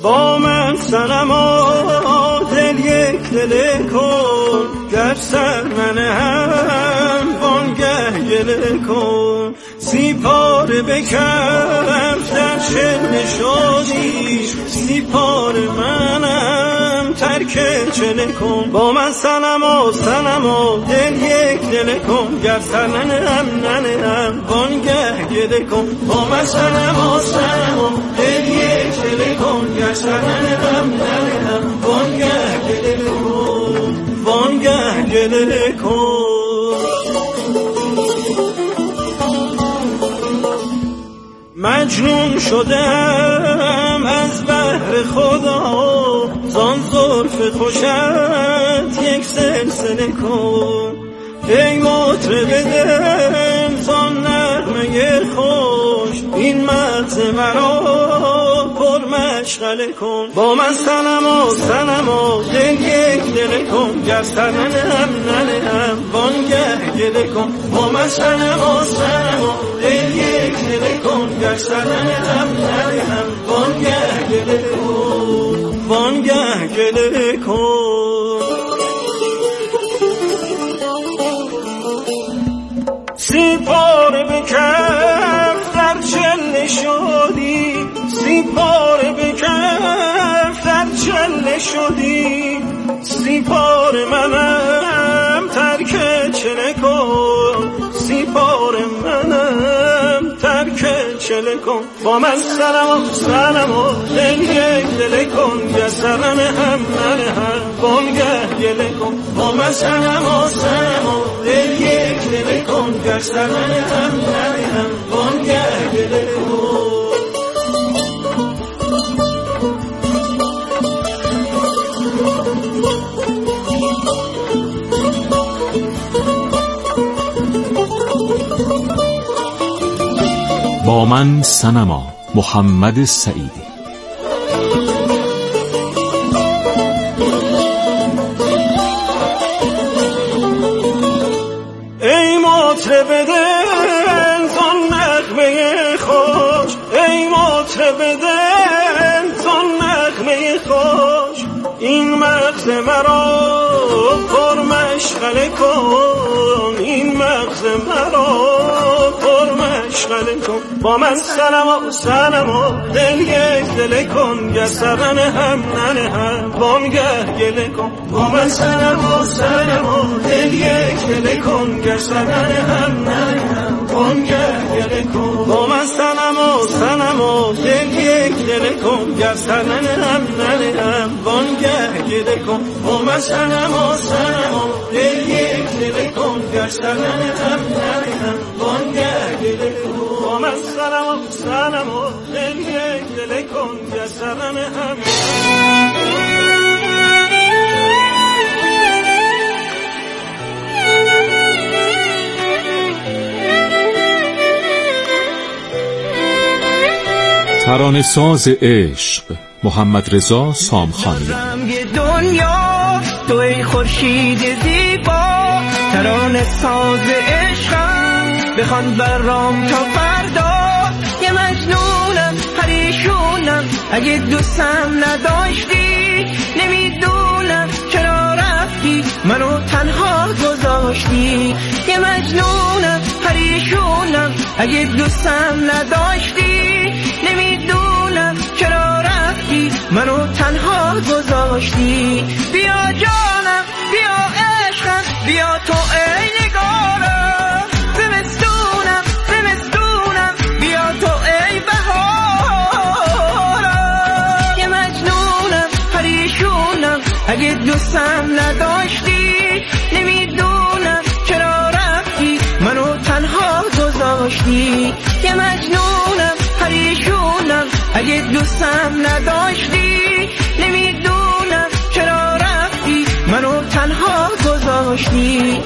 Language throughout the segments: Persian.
با من صنما دل یک دل کن، گر سر من هم وانگه گله کن. سی پاره بکف در شل شادی، سی پاره منم ترک چله کن. با من صنما دل یک دل کن، گر سر من هم وانگه گله کن. با من صنما دل یک دل کن، گر سر من هم وانگه گله کن، وانگه گله کن. مجنون شدم از بحر خدا، زان زلف خوشت یک سلسله کن. ای مطرب دل زان نغمه خوش، این مغز مرا پر مشغله کن. با من صنما دل یک دل کن، گر سر من هم وانگه گله کن. با من صنما دل یک دل کن، گر سر من هم وانگه گله کن، وانگه گله کن. سی پاره بکف در چله شدی، سی پاره بکف در چله شدی. سی پاره منم ترک چله کن، سی پاره منم ترک چله کن. با من صنما دل یک دل کن، گر سر من هم وانگه گله کن. با من صنما دل یک دل کن، گر سر من هم وانگه گله کن. با من صنما، محمد سعیدی. ای مطرب دل زان نغمه خوش، ای مطرب دل زان نغمه خوش. این مغز مرا پر مشغله کن، این مغز مرا پر مشغله کن. با من صنما دل یک دل کن، گر سر من هم وانگه گله کن. با من صنما دل یک دل کن، گر سر من هم وانگه گله کن. با من صنما دل یک دل کن، گر سر من هم وانگه گله کن. با من صنما دل یک دل کن، گر سر من هم وانگه گله کن. با من صنما دل یک دل کن، گر سر من هم. ترانه ساز عشق محمد رضا سامخانی. دنیا تو ای خورشید زیبا، ترانه ساز عشقم بخوان برام تا فردا. یه مجنونم پریشونم اگه دوستم نداشتی، نمیدونم چرا رفتی منو تنها گذاشتی. یه مجنونم پریشونم اگه دوستم نداشتی، نمیدونم چرا رفتی منو تنها گذاشتی. بیا جانم بیا عشقم، بیا تو ای نگارم. زمستونم بیا تو ای بهارم. یه مجنونم پریشونم اگه دوستم نداشتی، نمیدونم چرا رفتی منو تنها گذاشتی. یه مجنونم پریشونم اگه دوستم نداشتی، نمیدونم چرا رفتی منو تنها گذاشتی.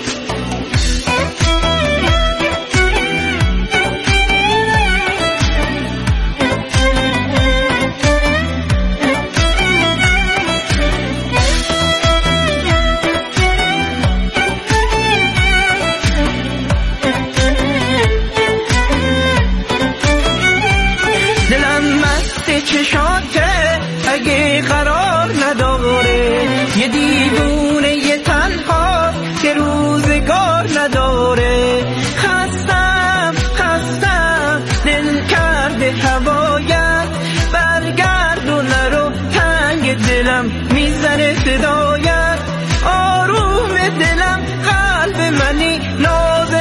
اگه قرار نداره، یه دیوونه یه تنها که روزگار نداره. خستم دل کرده هوایت، برگرد و نرو، تنگ دلم میزنه صدایت. آروم دلم قلب منی، ناز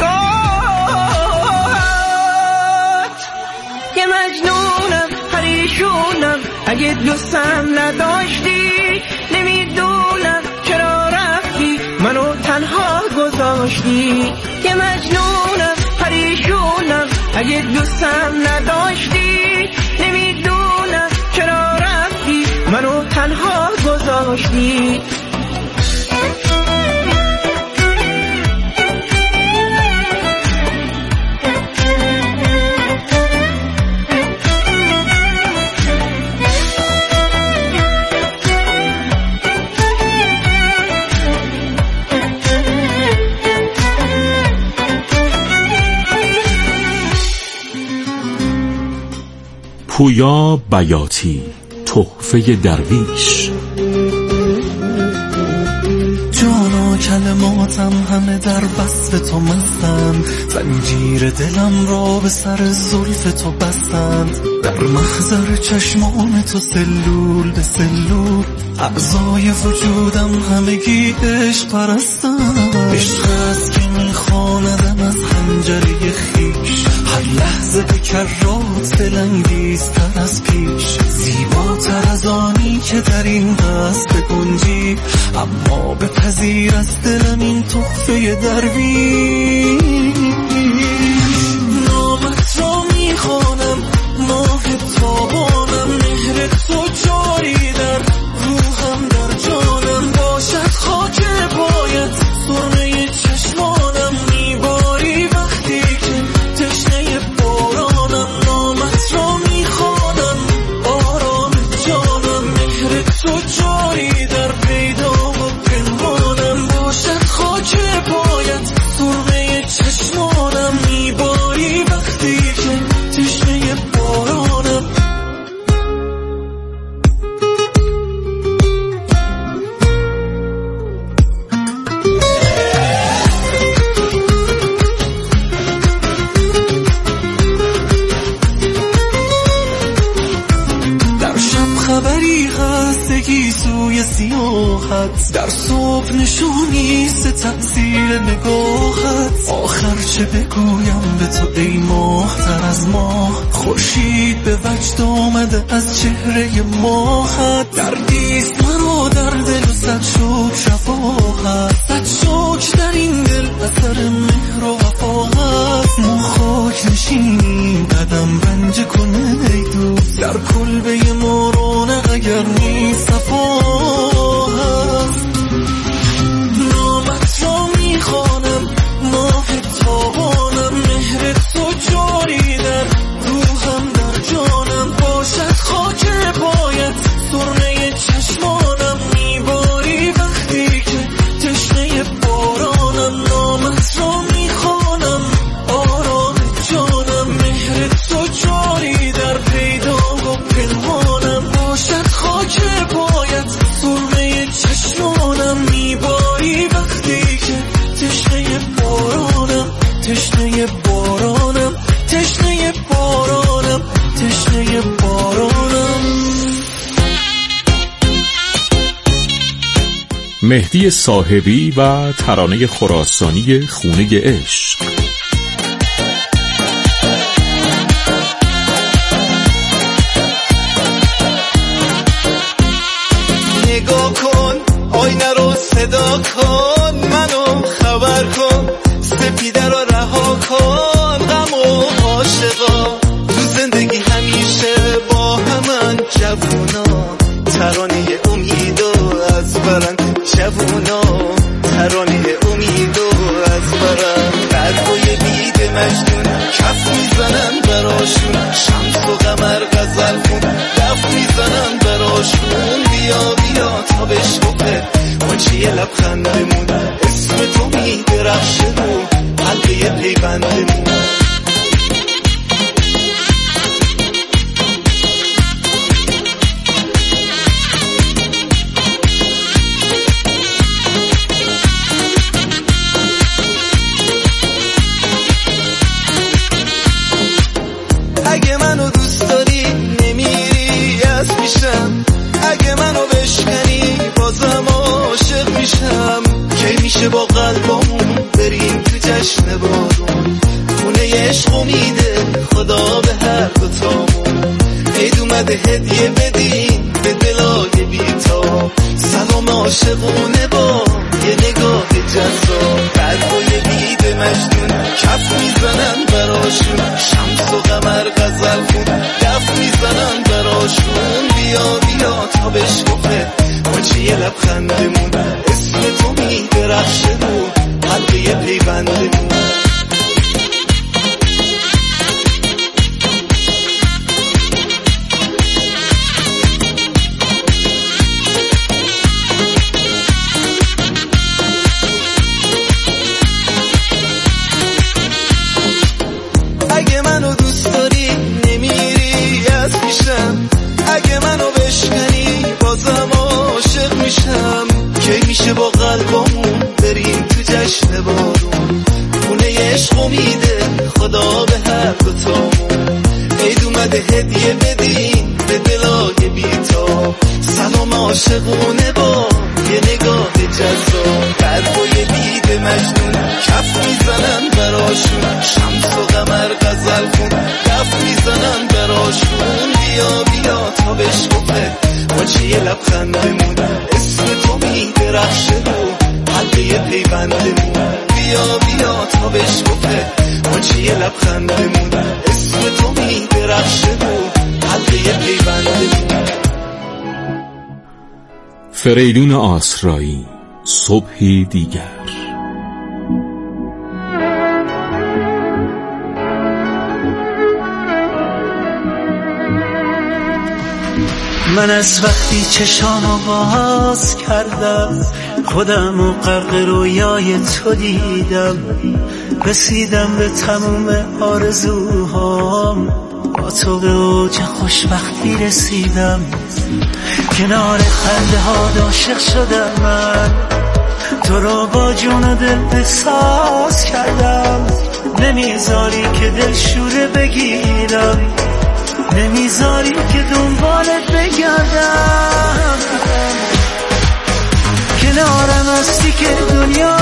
نگاهت. یه مجنونم پریشونم، اگه دوستم نداشتی، نمیدونم چرا رفتی منو تنها گذاشتی. یه مجنونم پریشونم، اگه دوستم نداشتی، نمیدونم چرا رفتی منو تنها گذاشتی. پویا بیاتی، تحفه درویش. جان و کلماتم همه در وصف تو مستند، زنجیر دلم را به سر زلف تو بستند. در محضر چشمان تو سلول به سلول، اعضای وجودم همگی عشق پرستند. عشق است که میخواندم از حنجره خویش، هر لحظه به کرات دلانگیزتر از پیش. زیباتر از آنی که در این قصد بگنجی، اما بپذیر از دلم این تحفه درویش. نامت را میخوانم، ماه تابانم، مهر تو جاری در روحم در جانم. باشد خاک پایت سرمه چشمانم، میباری وقتی که تشنه بارانم. نامت را میخوانم، آرام جانم، مهر تو جاری در پیدا و پنهانم. باشد خاک پایت سرمه چشمانم، میباری وقتی که تشنه بارانم. در شب خبری هست گیسوی سیاحت، در صبح نشونی ست تأثیر نگاهت. آخر چه بگویم به تو ای ماه تر از ماه، خورشید به وجد آمده از چهره ماهت. دردیست مرا در دل و صد شکر شفاهت، صد شکر در این دل اثر مهر و وفاهت. ما خاک نشینیم قدم رنج کنه ای دوست، در کلبه مارانه اگر نیست صفاهت. نامت را میخوانم، ماه تابانم، مهر تو جاری در روحم در جانم. باشد خاک پایت سرمه چشمانم، میباری وقتی که تشنه بارانم. نامت را میخوانم، آرام جانم، مهر تو جاری در پیدا و پنهانم. باشد خاک پایت سرمه چشمانم، میباری وقتی که تشنه بارانم. تشنه بارانم، تشنه بارانم، تشنه بارانم. مهدی صاحبی و ترانه خراسانی خونه عشق. نگاه کن، آینه رو صدا کن، منو خبر کن، سپیده رو رها کن. غم و عاشقا تو زندگی همیشه با همن، جوونا ترانه امیدو از برن، جوونا ترانه امیدو از برن. میشم اگه منو بشکنی بازم عاشق میشم کی میشه با قلبمون بریم تو جشن بارون خونه عشق میده خدا به هر دوتامون عید اومده هدیه بدیم به دلای بی‌تاب سلام عاشقونه با یه نگاه جذاب برای دید مجنون کف میزنن براشون شمس و قمر غزل خون دف میزنن براشون بیا بیا تا بشکفه ماچه یه لبخندمون اسم تو میدرخشه رو حلقه پیوندمون اگه منو دوست داری نمیری از پیشم اگه منو بشکنی بازم عاشق میشم کی میشه با قلبمون بریم تو جشن بارون خونه عشق میده خدا به هر دوتامون عید اومده هدیه بدیم به دلای بی‌تاب سلام عاشقونه با یه نگاه جذاب برای دید مجنون کف میزنن براشون شمس و قمر غزل خون دف میزنن براشون بیا بیا تا بشکفه ماچه یه لبخندمون اسم تو میدرخشه رو حلقه پیوندمون بیا بیا تا بشکفه ماچه یه لبخندمون اسم تو میدرخشه رو حلقه پیوندمون. فریدون آسرایی، صبحی دیگر. من از وقتی چشامو باز کردم خودم و غرق رویای تو دیدم رسیدم به تموم آرزوهام با تو به اوج خوشبختی رسیدم کنار خنده ها عاشق شدم من تو رو با جون و دل احساس کردم نمیذاری که دلشوره بگیرم نمیذاری که دنبالت بگردم کنارم هستی که دنیا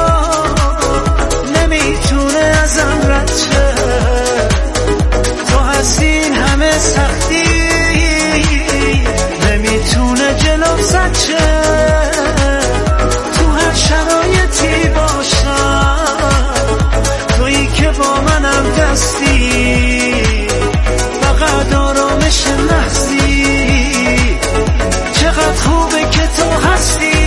نمیتونه ازم رد شه تو هستین همه سختی نمیتونه جلوم زد شه تو هر شرایطی باشم تویی که با منم دستی فقط آرامش لحظی چقدر خوبه که تو هستی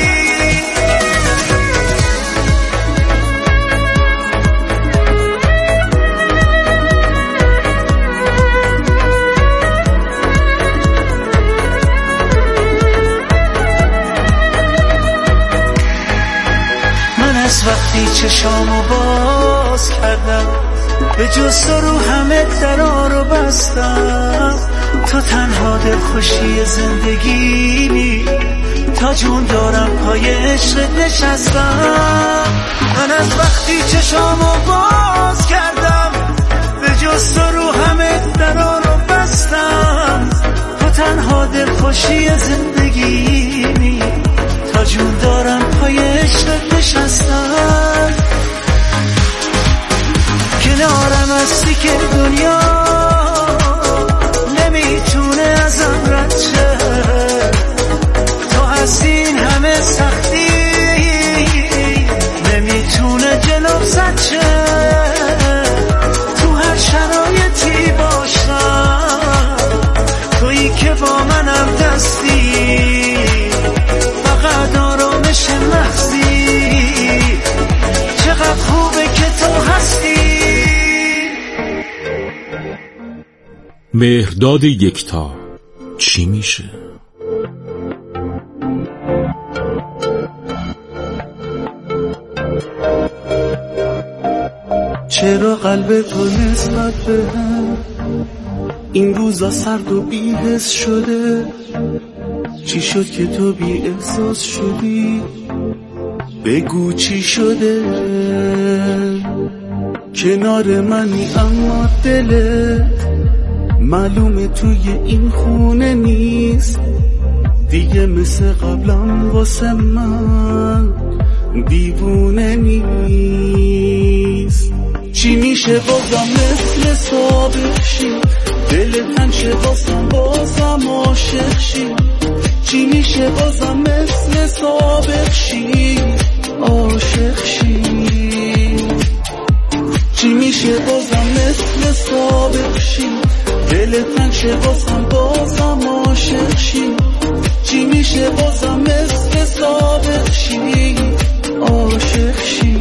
من از وقتی چشامو باز کردم به جز تو رو همه درا رو بستم تو تنها دلخوشی زندگیمی تا جون دارم پای عشق نشستم من از وقتی چشامو باز کردم به جز تو رو همه درا رو بستم تو تنها دلخوشی زندگیمی تا جون دارم پای عشق نشستم کنارم هستی که دنیا نمیتونه ازم رد شه تو هستین همه سختی نمیتونه جلوم زد شه تو هر شرایطی باشم تویی که با منم دستی فقط آرامش لحظی چقدر خوبه که تو هستی مهرداد یکتا چی میشه؟ چرا قلب تو نسبت به هم این روزا سرد و بی‌حس شده چی شد که تو بی احساس شدی بگو چی شده کنار منی اما دلت معلومه توی این خونه نیست دیگه مثل قبلم واسه من دیوونه نیست. چی میشه بازم مثل سابق شی دل تنشه بازم عاشق شی. چی میشه بازم مثل سابق شی عاشق شی. چی میشه بازم مثل سابق شی دل تنشه بازم عاشق شی. چی میشه بازم مثل سابق شی عاشق شی.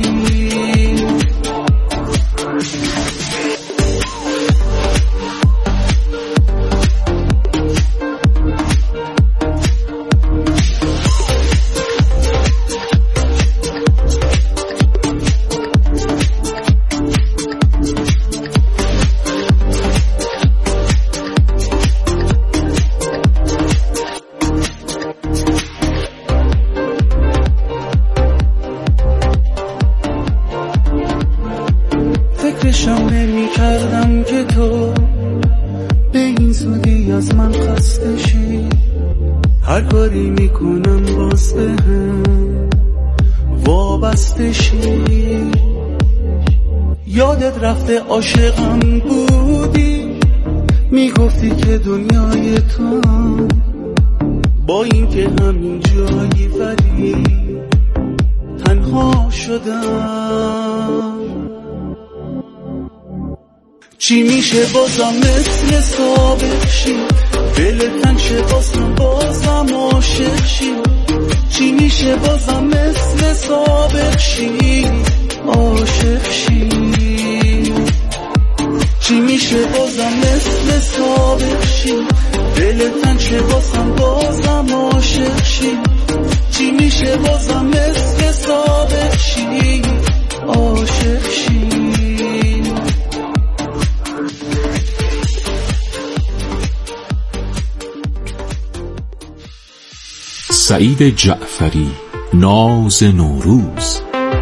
فکرشم نمی کردم که تو به این زودی از من خسته شی. هر کاری میکنم باز به هم وابسته شی. یادت رفته عاشقم بودی میگفتی که دنیای تو با این که همین جایی ولی تنها شدم. چی میشه بازم مثل سابق شی دل تنشه بازم عاشق شی. چی میشه بازم مثل سابق شی عاشق شی. چی میشه بازم مثل سابق شی دل تنشه بازم عاشق شی. چی میشه بازم مثل سابق شی عاشق شی. سعید جعفری، ناز نوروز.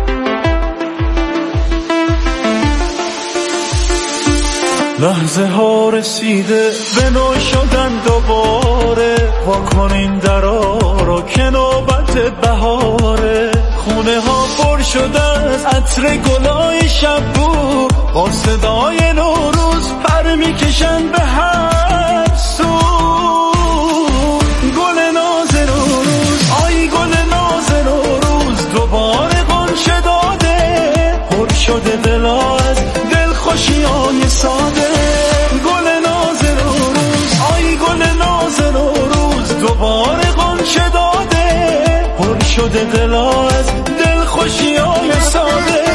لحظه ها رسیده به نو شدن دوباره. واکنین درا رو که نوبت بهاره. خونه ها پر شده از عطر گلای شب بو. با صدای نوروز پر میکشن به هر سو. گل ناز نوروز آی گل ناز نوروز دوباره غنچه داده. پر شده دلا از دلخوشیای ساده. گل ناز نوروز آی گل ناز نوروز دوباره غنچه داده. پر شده دلا از دلخوشیای ساده.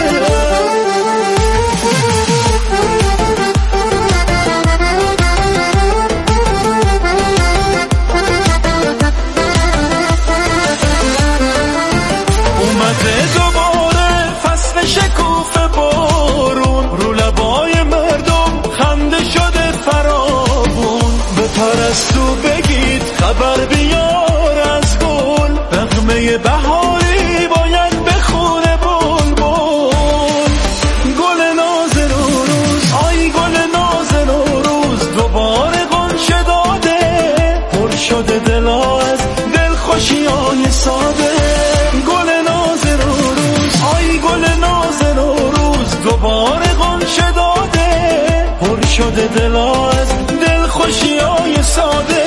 دوباره فصل شکوفه بارون رو لبای مردم خنده شده فراوون. به پرستو بگید خبر بیار از گل. نغمه بهاری باید بخونه بلبل. گل ناز نوروز آی گل ناز نوروز دوباره غنچه داده. پر شده دلا از دلخوشیای ساده. دوباره غنچه داده. پر شده دلا از دلخوشیای ساده.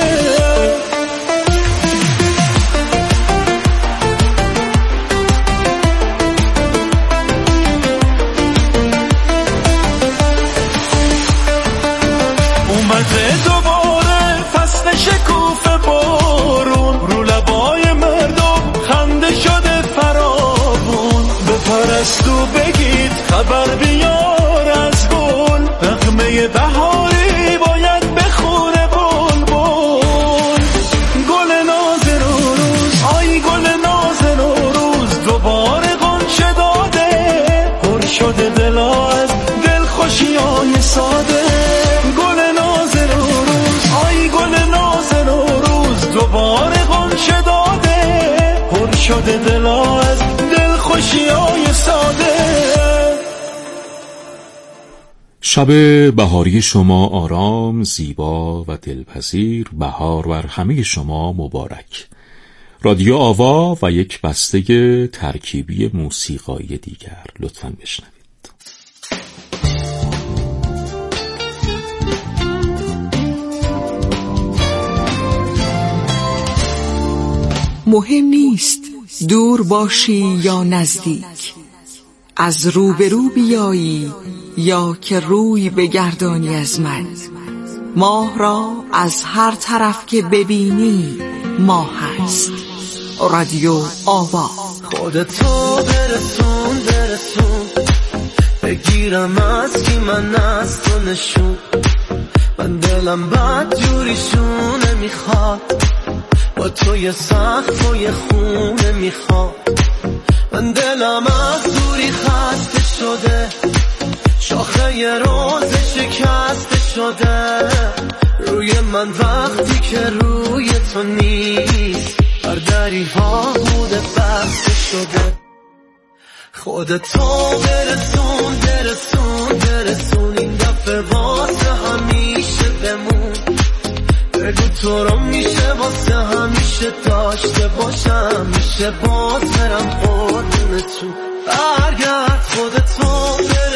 اومده دوباره فصل شکوفه بارون رو لبای مردم خنده شده فراوون. به پرستو بگید خبر بیار از گل. نغمه بهاری باید بخونه بلبل. گل ناز نوروز آی گل ناز نوروز دوباره غنچه داده. پر شده دلا از دلخوشیای ساده. گل ناز نوروز آی گل ناز نوروز دوباره غنچه داده. پر شده دلا از دلخوشیای ساده. شب بهاری شما آرام، زیبا و دلپذیر. بهار بر همه شما مبارک. رادیو آوا و یک بسته ترکیبی موسیقایی دیگر لطفاً بشنوید. مهم نیست دور باشی یا نزدیک، از روبرو بیایی یا که روی بگردانی از من. ماه را از هر طرف که ببینی ماه هست. رادیو آوا. خودتو برسون بگیرم از کی من از تو نشون. من دلم بد جوریشونه میخواد، با توی سخت و یه خونه میخواد. من دلم از دوری خسته شده، شاخه یه روز شکسته شده. روی من وقتی که روی تو نیست، بر دری ها بوده بسته شده. خودتو برسون این دفعه واسه همیشه بمون. بگو تو رو میشه واسه همیشه داشته باشم، میشه باز برم قربونتون. برگرد خودتو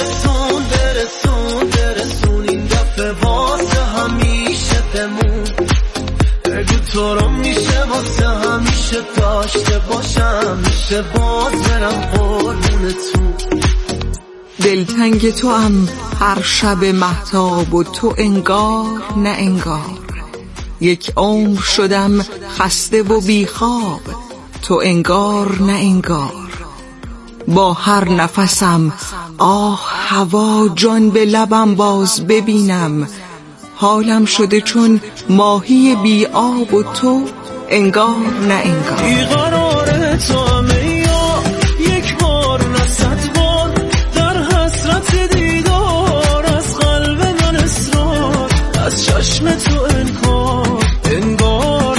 برسون این دفعه واسه همیشه بمون. بگو تو رو میشه واسه همیشه داشته باشم، میشه باز برم قربونتون. دلتنگ تو هم هر شب مهتاب و تو انگار نه انگار. یک عمر شدم خسته و بیخواب، تو انگار نه انگار. با هر نفسم آه هوا جان به لبم باز ببینم. حالم شده چون ماهی بی آب و تو انگار نه انگار. بیقرار تو همه یا یک بار نه صد بار، در حسرت دیدار از قلب من اصرار. از چشم تو انکار، انگار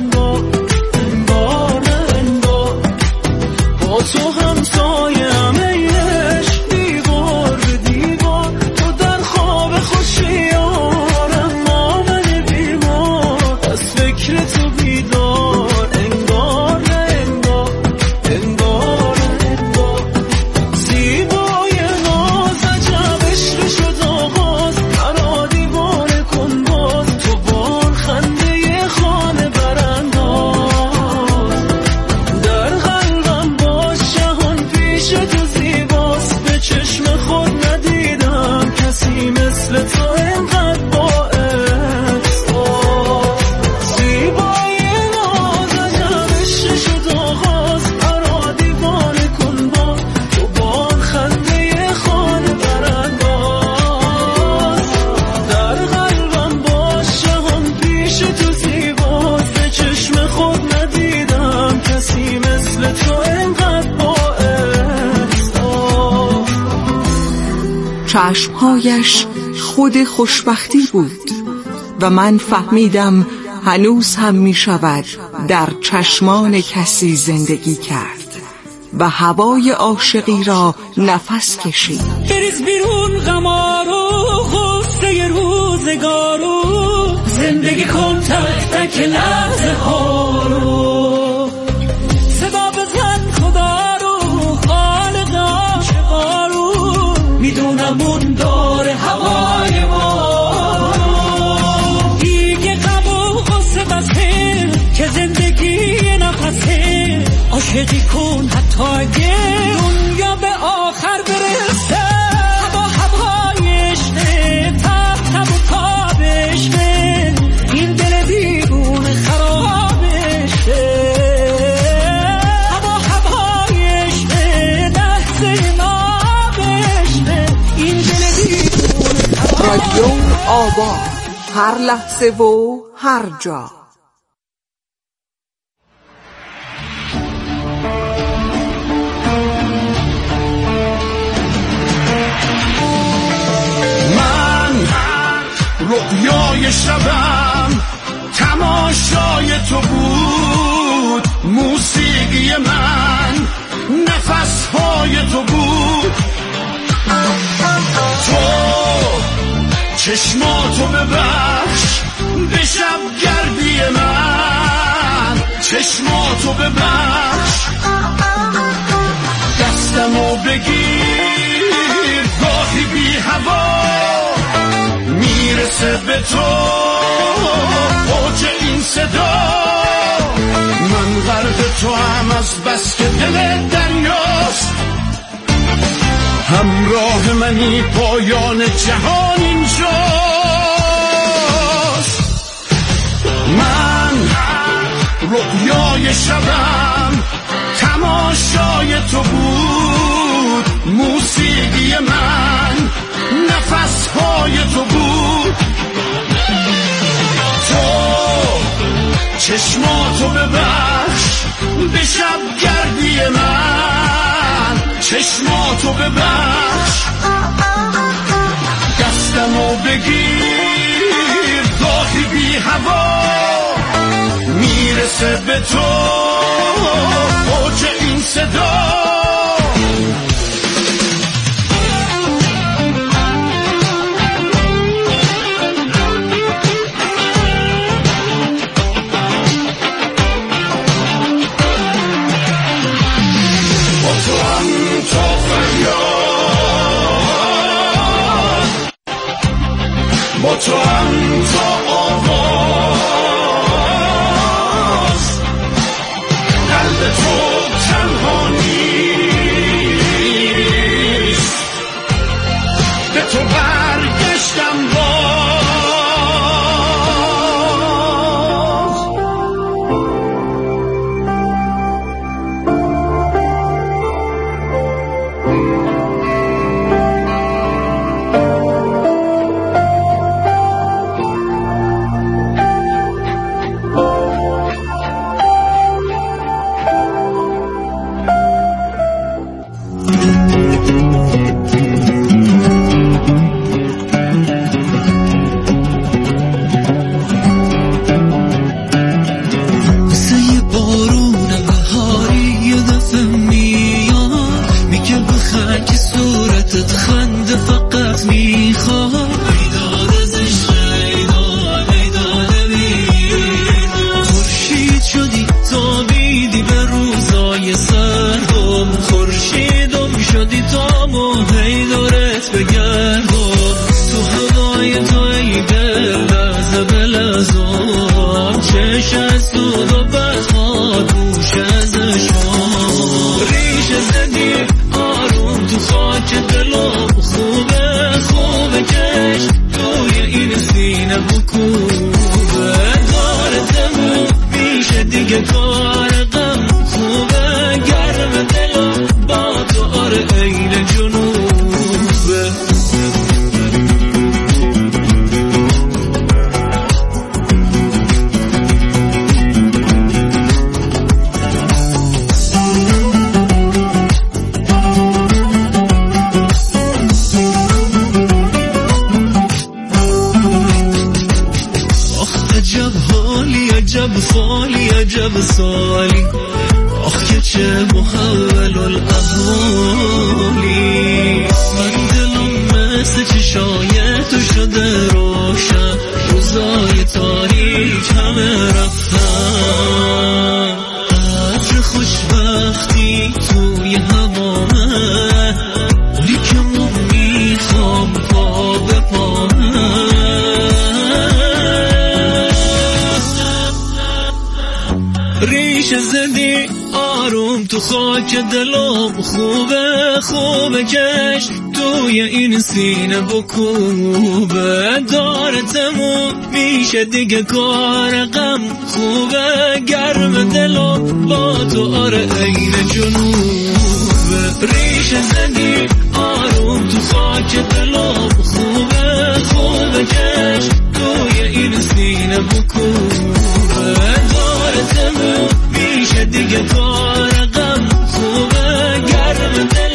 با تو همسایه همه عشق دیوار به دیوار. تو در خواب خوشیارم ما من بیمار، از فکر تو بیدار. انگار زیبای ناز عجب عشق شد آغاز. مرا دیوانه کن باز، تو بار خنده خانه برانداز. در قلبم باش جهان پیش تو زیباست. به چشم خود ندیدم کسی مثل تو اینقدر با احساس. زیبای ناز عجب عشق شد آغاز. مرا دیوانه کن باز، تو بار خنده خانه برانداز. در قلبم باش جهان پیش تو زیباست. به چشم خود ندیدم کسی مثل تو اینقدر با احساس. چشمهایش خود خوشبختی بود و من فهمیدم هنوز هم می شود در چشمان کسی زندگی کرد و هوای عاشقی را نفس کشید. بریز بیرون غمارو، غصه روزگارو، زندگی کن تک تک لحظه ها رو. صدا بزن خدا رو، خالق عاشقا رو. میدونم اون داره هوای ما رو. دیگه غم و غصه بسه که زندگی نفسه. عاشقی کن حتی اگه دنیا به آخر برسه. هوای عشقه، تب و تابشه، این دل دیوونه خرابشه. هوای عشقه، لحظه نابشه، این دل دیوونه خرابشه. رادیو آوا، هر لحظه و هر جا. رویای شبم تماشای تو بود، موسیقی من نفسهای تو بود. تو چشماتو ببخش به شب گردی من، چشماتو ببخش، دستمو بگیر گاهی بی هوا میرسه به تو اوج این صدا. من غرق تو هم از بس که دل دریاست، همراه منی پایان جهان اینجاست. من رؤیای شبم تماشای تو بود، موسیقی من نفسهای تو بود. تو چشماتو ببخش به شب گردی من، چشماتو ببخش، دستمو بگیر گاهی بی هوا میرسه به تو اوج این صدا. با تو هم تا آواز، قلب تو تنها نیست، به تو برگشتم عجب سالی، آخ که چه محول الاحوالی. من دلم مثل چشای تو شده روشن، روزای تاریک همه رفتن. قدر خوشبختی توی هوامه، لیکمون میخوام پا به پامه. ریشه زدی آروم تو خاک دلم، خوبه خوبه کش توی این سینه بکوبه. داره تموم میشه دیگه کار غم، خوبه گرم دلم با تو آره عین جنوبه. ریشه زدی آروم تو خاک دلم، خوبه خوبه کش توی این سینه بکوبه. داره تموم میشه دیگه کار غم، خوبه گرم دلم